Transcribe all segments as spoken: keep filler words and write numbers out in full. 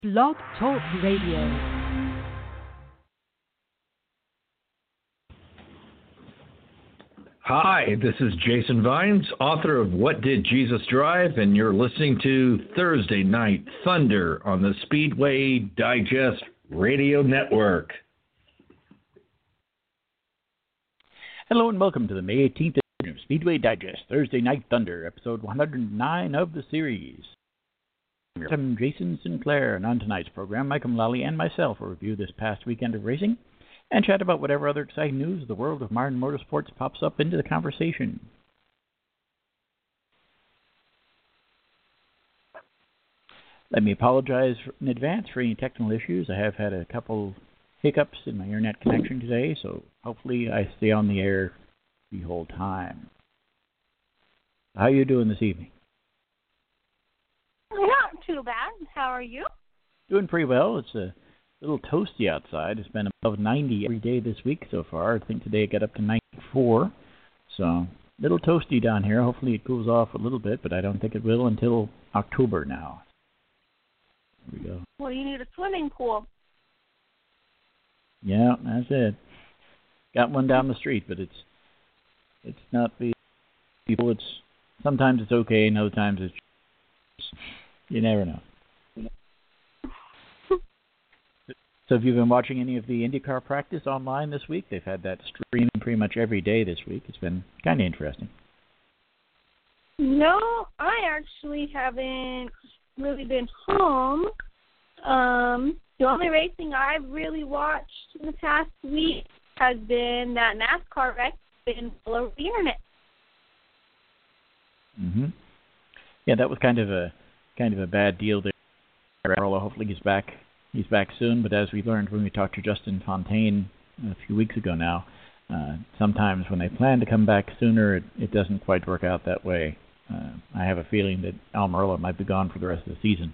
Blog Talk Radio. Hi, this is Jason Vines, author of What Did Jesus Drive, and you're listening to Thursday Night Thunder on the Speedway Digest Radio Network. Hello and welcome to the May eighteenth edition of Speedway Digest, Thursday Night Thunder, episode one hundred nine of the series. I'm Jason Sinclair, and on tonight's program, Mike Mullally and myself will review this past weekend of racing and chat about whatever other exciting news of the world of modern motorsports pops up into the conversation. Let me apologize in advance for any technical issues. I have had a couple hiccups in my internet connection today, so hopefully I stay on the air the whole time. How are you doing this evening? Not too bad. How are you? Doing pretty well. It's a little toasty outside. It's been above ninety every day this week so far. I think today it got up to ninety-four. So, a little toasty down here. Hopefully it cools off a little bit, but I don't think it will until October now. Here we go. Well, you need a swimming pool. Yeah, that's it. Got one down the street, but it's it's not the people. It's sometimes it's okay, and other times it's just, you never know. So have you been watching any of the IndyCar practice online this week? They've had that streaming pretty much every day this week. It's been kind of interesting. No, I actually haven't really been home. Um, the only racing I've really watched in the past week has been that NASCAR wreck that's been all over the internet. Mm-hmm. Yeah, that was kind of a kind of a bad deal there. Hopefully he's back. He's back soon, but as we learned when we talked to Justin Fontaine a few weeks ago now, uh, sometimes when they plan to come back sooner, it, it doesn't quite work out that way. Uh, I have a feeling that Almirola might be gone for the rest of the season.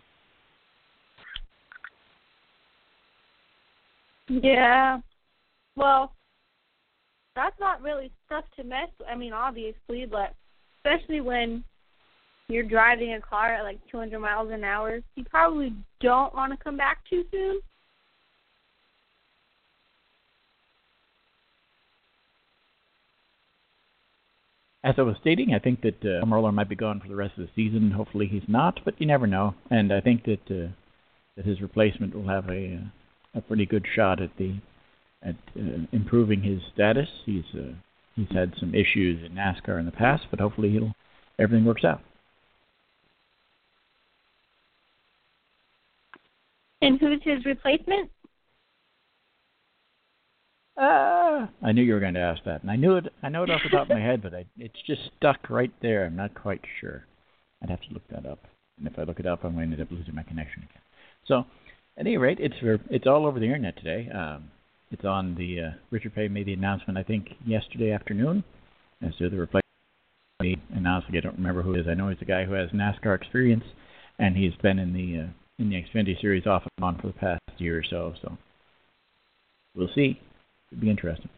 Yeah. Well, that's not really stuff to mess with. I mean, obviously, but especially when you're driving a car at like two hundred miles an hour, you probably don't want to come back too soon. As I was stating, I think that uh, Almirola might be gone for the rest of the season. Hopefully he's not, but you never know. And I think that uh, that his replacement will have a a pretty good shot at the at uh, improving his status. He's uh, he's had some issues in NASCAR in the past, but hopefully he'll everything works out. And who's his replacement? Uh, I knew you were going to ask that, and I knew it. I know it off the top of my head, but I, it's just stuck right there. I'm not quite sure. I'd have to look that up, and if I look it up, I'm going to end up losing my connection again. So, at any rate, it's it's all over the internet today. Um, it's on the uh, Richard Petty made the announcement, I think, yesterday afternoon, as to the replacement. He announced. I don't remember who it is. I know he's a guy who has NASCAR experience, and he's been in the uh, in the Xfinity Series off and on for the past year or so. So, we'll see. It'd be interesting.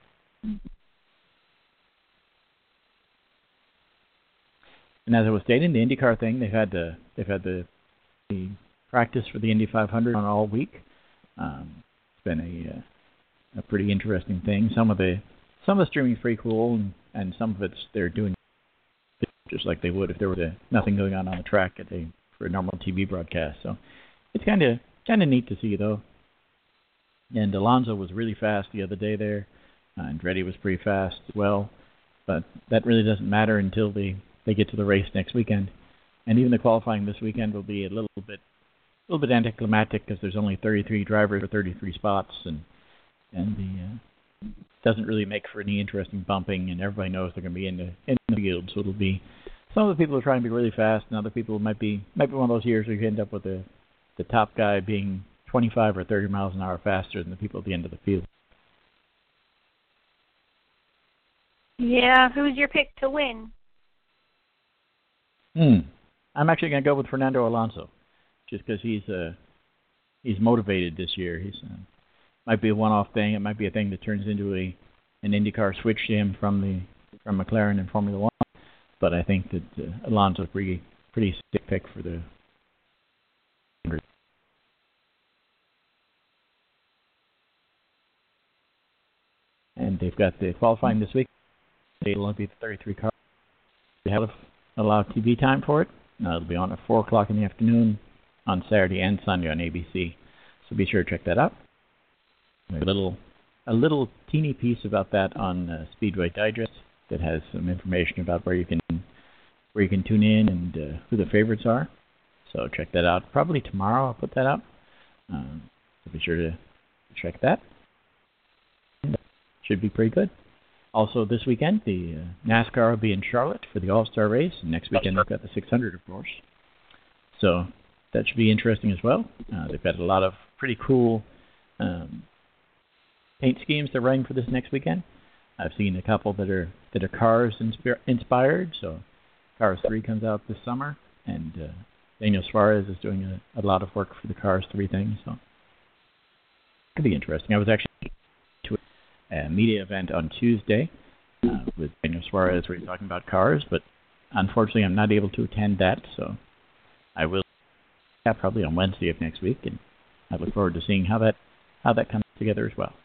And as I was stating, the IndyCar thing, they've had the they've had the, the practice for the Indy five hundred on all week. Um, it's been a uh, a pretty interesting thing. Some of the some of the streaming's pretty cool, and, and some of it's they're doing just like they would if there was a, nothing going on on the track at a for a normal T V broadcast. So it's kind of kind of neat to see though. And Alonso was really fast the other day there. Uh, Andretti was pretty fast as well. But that really doesn't matter until they, they get to the race next weekend. And even the qualifying this weekend will be a little bit a little bit anticlimactic because there's only thirty-three drivers for thirty-three spots, and and the uh, doesn't really make for any interesting bumping. And everybody knows they're going to be in the in the field, so it'll be some of the people are trying to be really fast, and other people might be might be one of those years where you end up with the the top guy being twenty-five or thirty miles an hour faster than the people at the end of the field. Yeah, who's your pick to win? Hmm. I'm actually going to go with Fernando Alonso, just because he's uh, he's motivated this year. He's uh, might be a one-off thing. It might be a thing that turns into a an IndyCar switch to him from the from McLaren and Formula One. But I think that uh, Alonso's pretty pretty sick pick for the. and they've got the qualifying this week. It'll only be the thirty-three cars. They have a lot of T V time for it. Now it'll be on at four o'clock in the afternoon on Saturday and Sunday on A B C. So be sure to check that out. A little, a little teeny piece about that on uh, Speedway Digest that has some information about where you can, where you can tune in and uh, who the favorites are. So check that out. Probably tomorrow I'll put that up. Um, so be sure to check that. Should be pretty good. Also this weekend, the uh, NASCAR will be in Charlotte for the All-Star race. And next weekend they've got the six hundred, of course. So that should be interesting as well. Uh, they've got a lot of pretty cool um, paint schemes they're running for this next weekend. I've seen a couple that are that are Cars insp- inspired. So Cars three comes out this summer, and uh, Daniel Suarez is doing a, a lot of work for the Cars three thing. So it could be interesting. I was actually to a media event on Tuesday uh, with Daniel Suarez where he's talking about cars, but unfortunately I'm not able to attend that, so I will yeah, probably on Wednesday of next week, and I look forward to seeing how that how that comes together as well.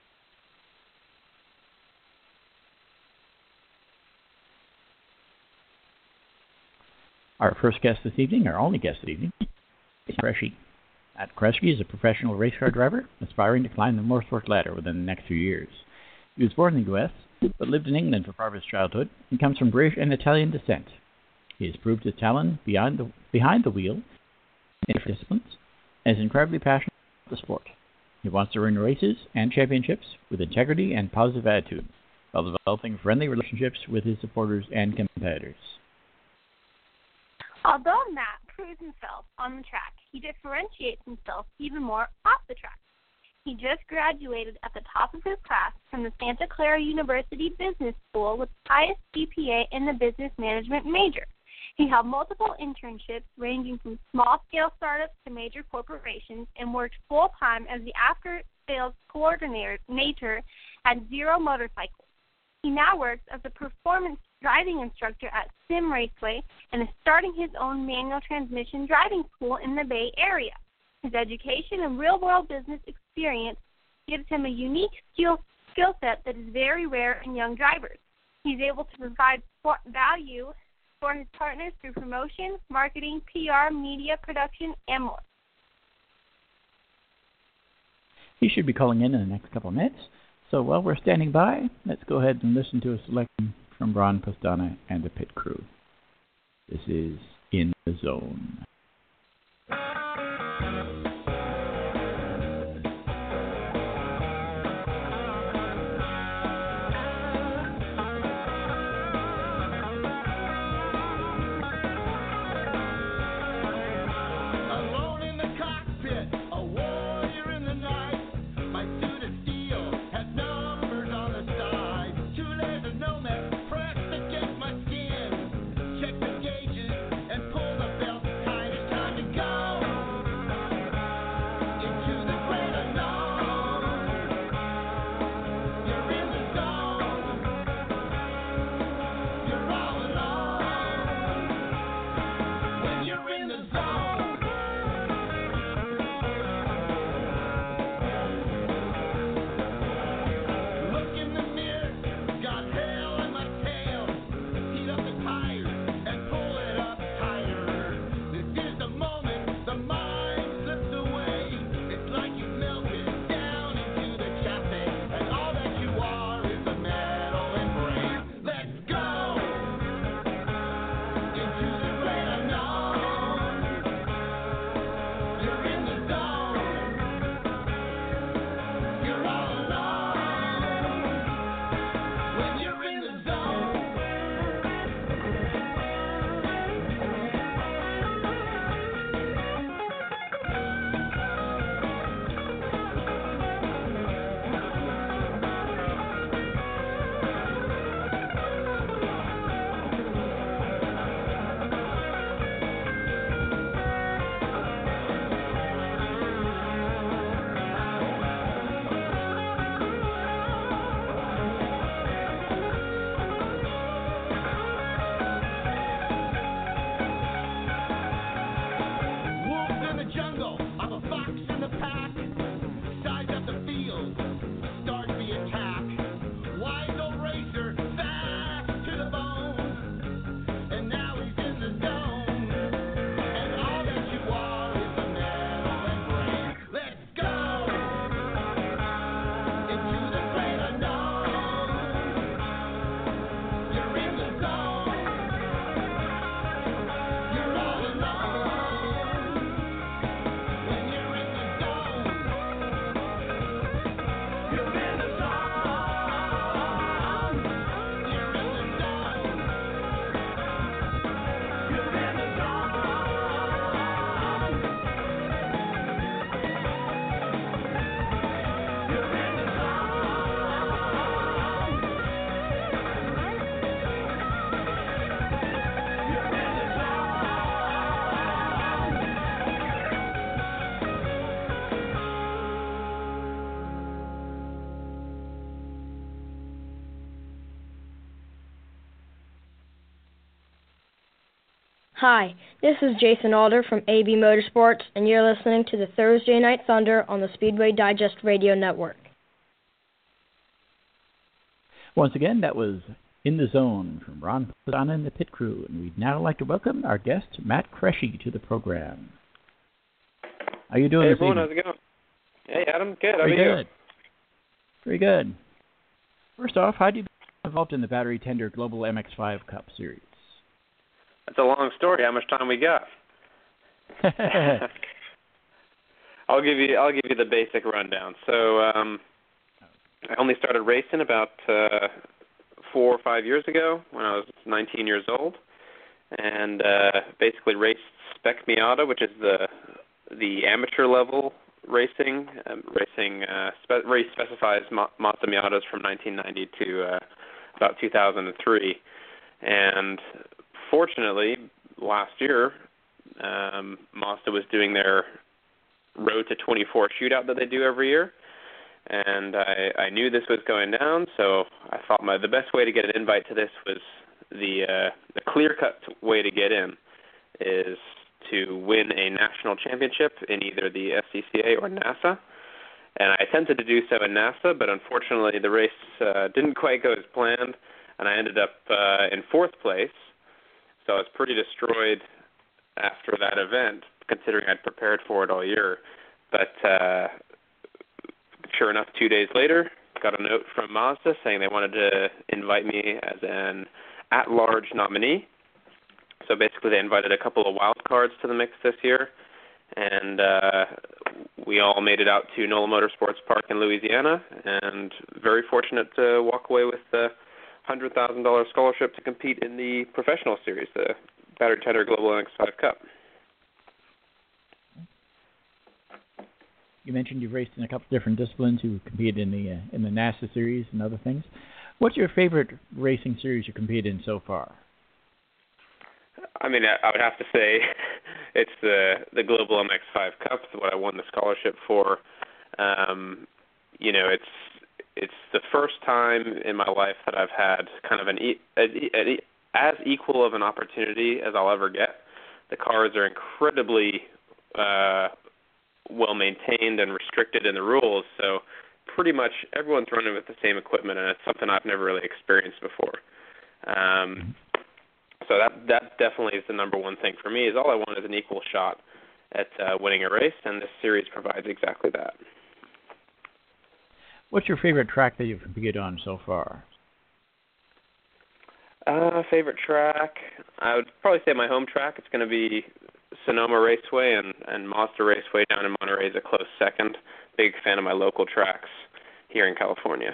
Our first guest this evening, our only guest this evening, is Kresge. Matt Kresge is a professional race car driver aspiring to climb the motorsport ladder within the next few years. He was born in the U S, but lived in England for part of his childhood and comes from British and Italian descent. He has proved his talent beyond the, behind the wheel in different disciplines and is incredibly passionate about the sport. He wants to win races and championships with integrity and positive attitude while developing friendly relationships with his supporters and competitors. Although Matt proves himself on the track, he differentiates himself even more off the track. He just graduated at the top of his class from the Santa Clara University Business School with the highest G P A in the business management major. He held multiple internships ranging from small-scale startups to major corporations and worked full-time as the after-sales coordinator at Zero Motorcycles. He now works as a performance driving instructor at Sim Raceway and is starting his own manual transmission driving school in the Bay Area. His education and real-world business experience gives him a unique skill skill set that is very rare in young drivers. He's able to provide value for his partners through promotion, marketing, P R, media, production, and more. He should be calling in in the next couple of minutes. So while we're standing by, let's go ahead and listen to a selection from Ron Pastana and the pit crew. This is In the Zone. Check the gauges and pull the belt tight. Hi, this is Jason Alder from A B Motorsports, and you're listening to the Thursday Night Thunder on the Speedway Digest Radio Network. Once again, that was In the Zone from Ron Posada and the Pit Crew, and we'd now like to welcome our guest, Matt Cresci, to the program. How are you doing hey, this everyone, evening? How's it going? Hey, Adam. Good. How Very are good. you? Very good. First off, how did you get involved in the Battery Tender Global M X five Cup Series? That's a long story. How much time we got? I'll give you. I'll give you the basic rundown. So, um, I only started racing about uh, four or five years ago when I was nineteen years old, and uh, basically raced Spec Miata, which is the the amateur level racing. Um, racing uh, spe- race specifies Ma- Mazda Miatas from nineteen ninety to uh, about two thousand three, and fortunately, last year, um, Mazda was doing their Road to twenty-four shootout that they do every year, and I, I knew this was going down, so I thought my the best way to get an invite to this was the uh, the clear-cut way to get in is to win a national championship in either the S C C A or NASA. And I attempted to do so in NASA, but unfortunately the race uh, didn't quite go as planned, and I ended up uh, in fourth place. So I was pretty destroyed after that event, considering I'd prepared for it all year. But uh, sure enough, two days later, got a note from Mazda saying they wanted to invite me as an at-large nominee. So basically they invited a couple of wild cards to the mix this year, and uh, we all made it out to NOLA Motorsports Park in Louisiana, and very fortunate to walk away with the one hundred thousand dollars scholarship to compete in the professional series, the Battery Tender Global M X five Cup. You mentioned you've raced in a couple of different disciplines. You competed in the uh, in the NASA series and other things. What's your favorite racing series you competed in so far? I mean, I would have to say it's the the Global M X five Cup, what I won the scholarship for. Um, you know, it's it's the first time in my life that I've had kind of an e- a, a, as equal of an opportunity as I'll ever get. The cars are incredibly uh, well maintained and restricted in the rules, so pretty much everyone's running with the same equipment, and it's something I've never really experienced before. Um, so that that definitely is the number one thing for me. Is all I want is an equal shot at uh, winning a race, and this series provides exactly that. What's your favorite track that you've competed on so far? Uh, favorite track? I would probably say my home track. It's going to be Sonoma Raceway, and, and Mazda Raceway down in Monterey is a close second. Big fan of my local tracks here in California.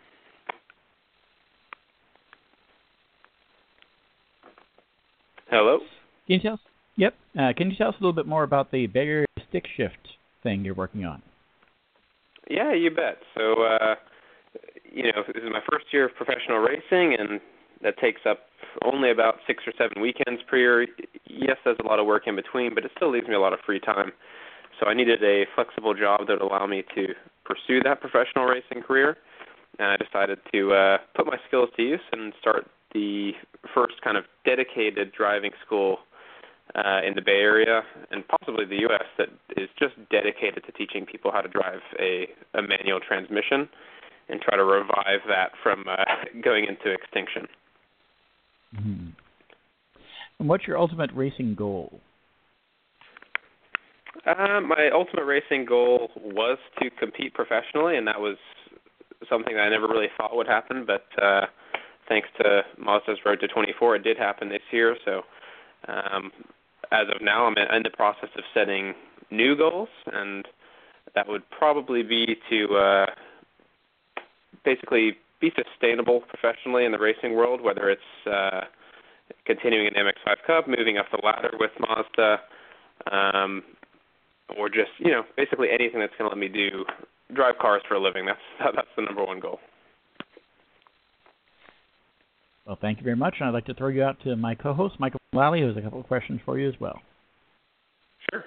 Hello? Can you tell us? Yep. Uh, can you tell us a little bit more about the Bay Area stick shift thing you're working on? Yeah, you bet. So, uh, you know, this is my first year of professional racing, and that takes up only about six or seven weekends per year. Yes, there's a lot of work in between, but it still leaves me a lot of free time. So I needed a flexible job that would allow me to pursue that professional racing career, and I decided to uh, put my skills to use and start the first kind of dedicated driving school uh, in the Bay Area and possibly the U S that is just dedicated to teaching people how to drive a, a manual transmission and try to revive that from uh, going into extinction. Mm-hmm. And what's your ultimate racing goal? Uh, my ultimate racing goal was to compete professionally, and that was something that I never really thought would happen, but uh, thanks to Mazda's Road to twenty-four, it did happen this year. So um, as of now, I'm in the process of setting new goals, and that would probably be to uh, basically be sustainable professionally in the racing world, whether it's uh, continuing in the M X five Cup, moving up the ladder with Mazda, um, or just, you know, basically anything that's going to let me do drive cars for a living. That's that's the number one goal. Well, thank you very much, and I'd like to throw you out to my co-host, Michael Lally, who has a couple of questions for you as well. Sure.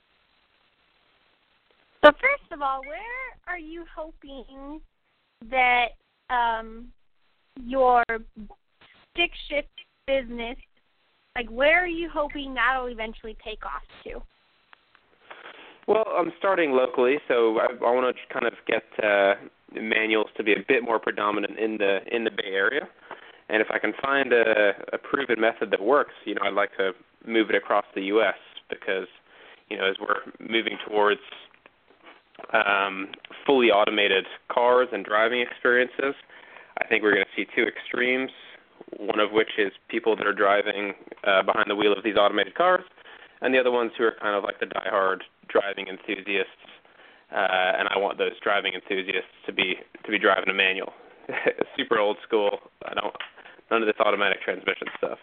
So first of all, where are you hoping that um, your stick shift business Like, where are you hoping that'll eventually take off to? Well, I'm starting locally, so I, I want to kind of get uh, manuals to be a bit more predominant in the in the Bay Area. And if I can find a, a proven method that works, you know, I'd like to move it across the U S because, you know, as we're moving towards um, fully automated cars and driving experiences, I think we're going to see two extremes, one of which is people that are driving uh, behind the wheel of these automated cars, and the other ones who are kind of like the diehard driving enthusiasts, uh, and I want those driving enthusiasts to be to be driving a manual. Super old school. I don't none of this automatic transmission stuff.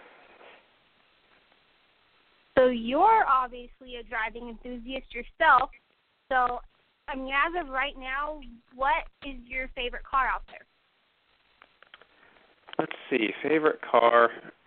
So you're obviously a driving enthusiast yourself. So, I mean, as of right now, what is your favorite car out there? Let's see, favorite car.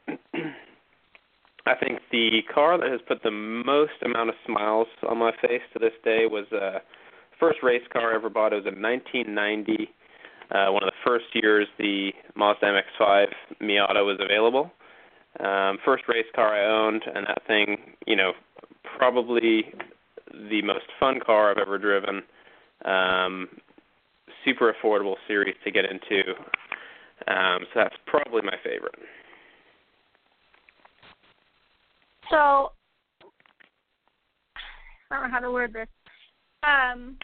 I think the car that has put the most amount of smiles on my face to this day was the uh, first race car I ever bought. It was in nineteen ninety. Uh, one of the first years the Mazda M X five Miata was available. Um, first race car I owned, and that thing, you know, probably the most fun car I've ever driven. Um, super affordable series to get into. Um, so that's probably my favorite. So, I don't know how to word this. Um,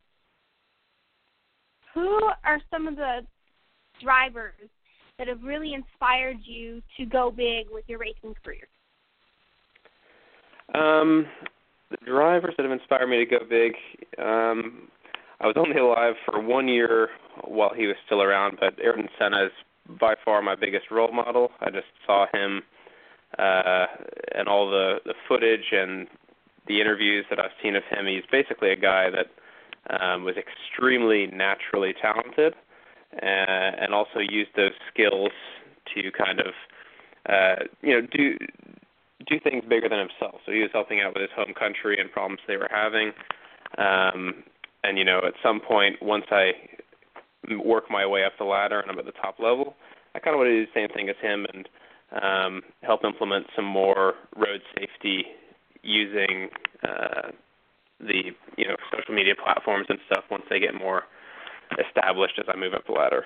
who are some of the drivers that have really inspired you to go big with your racing career? Um, the drivers that have inspired me to go big, um, I was only alive for one year while he was still around, but Ayrton Senna is by far my biggest role model. I just saw him uh, and all the, the footage and the interviews that I've seen of him. He's basically a guy that um, was extremely naturally talented uh, and also used those skills to kind of, uh, you know, do do things bigger than himself. So he was helping out with his home country and problems they were having. Um, and, you know, at some point, once I work my way up the ladder and I'm at the top level, I kind of want to do the same thing as him and um, help implement some more road safety using uh, the, you know, social media platforms and stuff once they get more established as I move up the ladder.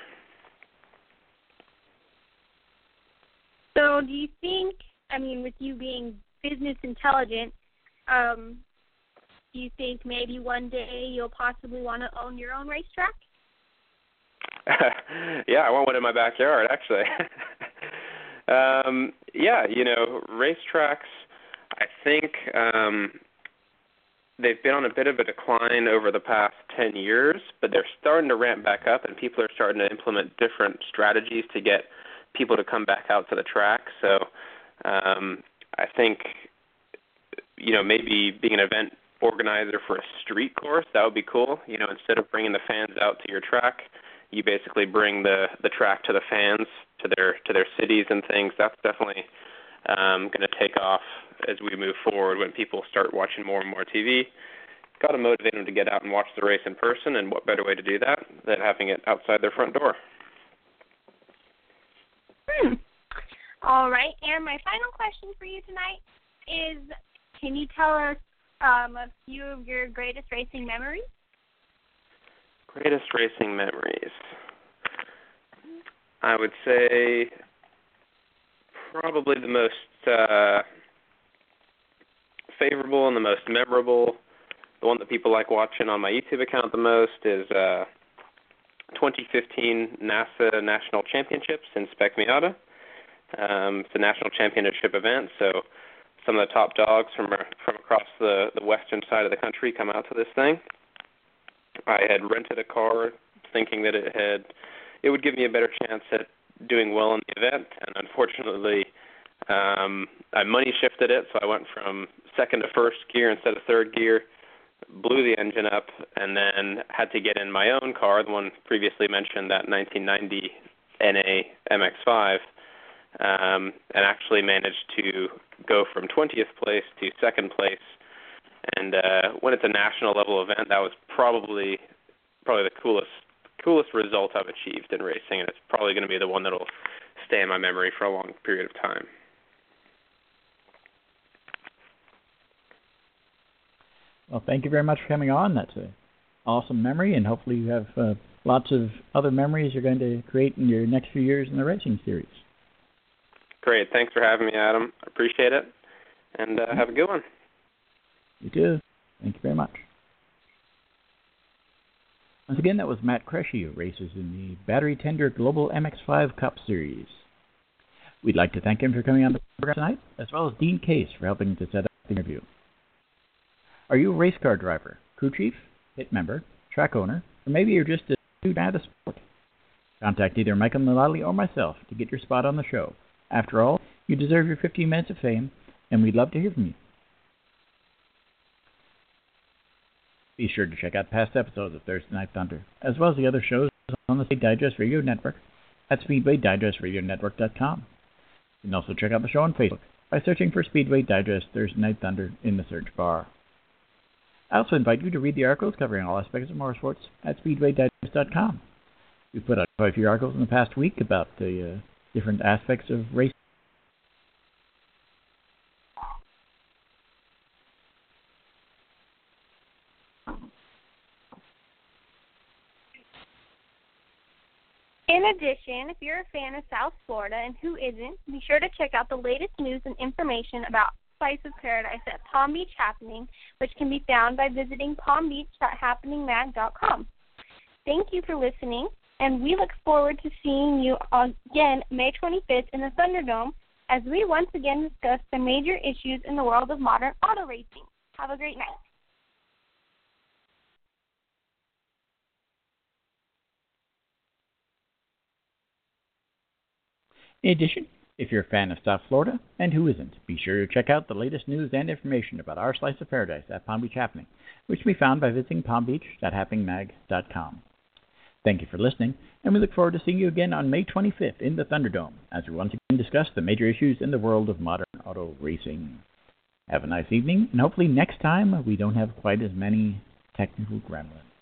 So do you think, I mean, with you being business intelligent, um, do you think maybe one day you'll possibly want to own your own racetrack? Yeah, I want one in my backyard, actually. um, yeah, you know, racetracks, I think um, they've been on a bit of a decline over the past ten years, but they're starting to ramp back up, and people are starting to implement different strategies to get people to come back out to the track. So um, I think, you know, maybe being an event organizer for a street course, that would be cool. You know, instead of bringing the fans out to your track, you basically bring the, the track to the fans, to their to their cities and things. That's definitely um, going to take off as we move forward when people start watching more and more T V. Got to motivate them to get out and watch the race in person, and what better way to do that than having it outside their front door. Hmm. All right, and my final question for you tonight is, can you tell us um, a few of your greatest racing memories? Greatest racing memories. I would say probably the most uh, favorable and the most memorable, the one that people like watching on my YouTube account the most is uh, twenty fifteen NASA National Championships in Spec Miata. Um, it's a national championship event, so some of the top dogs from from across the, the western side of the country come out to this thing. I had rented a car thinking that it had it would give me a better chance at doing well in the event, and unfortunately um, I money shifted it, so I went from second to first gear instead of third gear, blew the engine up, and then had to get in my own car, the one previously mentioned, that nineteen ninety N A M X five, um, and actually managed to go from twentieth place to second place. And uh, when it's a national level event, that was probably probably the coolest coolest result I've achieved in racing, and it's probably going to be the one that'll stay in my memory for a long period of time. Well, thank you very much for coming on. That's an awesome memory, and hopefully you have uh, lots of other memories you're going to create in your next few years in the racing series. Great. Thanks for having me, Adam. I appreciate it. And uh, have a good one. You too. Thank you very much. Once again, that was Matt Cresci, who races in the Battery Tender Global M X five Cup Series. We'd like to thank him for coming on the program tonight, as well as Dean Case for helping to set up the interview. Are you a race car driver, crew chief, pit member, track owner, or maybe you're just a new guy to sport? Contact either Michael Mullally or myself to get your spot on the show. After all, you deserve your fifteen minutes of fame, and we'd love to hear from you. Be sure to check out past episodes of Thursday Night Thunder, as well as the other shows on the Speedway Digest Radio Network at speedway digest radio network dot com. You can also check out the show on Facebook by searching for Speedway Digest Thursday Night Thunder in the search bar. I also invite you to read the articles covering all aspects of motorsports at speedway digest dot com. We've put out quite a few articles in the past week about the uh, different aspects of racing. In addition, if you're a fan of South Florida, and who isn't, be sure to check out the latest news and information about Slice of Paradise at Palm Beach Happening, which can be found by visiting palm beach dot happening mag dot com. Thank you for listening, and we look forward to seeing you again May twenty-fifth in the Thunderdome as we once again discuss the major issues in the world of modern auto racing. Have a great night. In addition, if you're a fan of South Florida, and who isn't, be sure to check out the latest news and information about our Slice of Paradise at Palm Beach Happening, which can be found by visiting palm beach dot happening mag dot com. Thank you for listening, and we look forward to seeing you again on May twenty-fifth in the Thunderdome, as we once again discuss the major issues in the world of modern auto racing. Have a nice evening, and hopefully next time we don't have quite as many technical gremlins.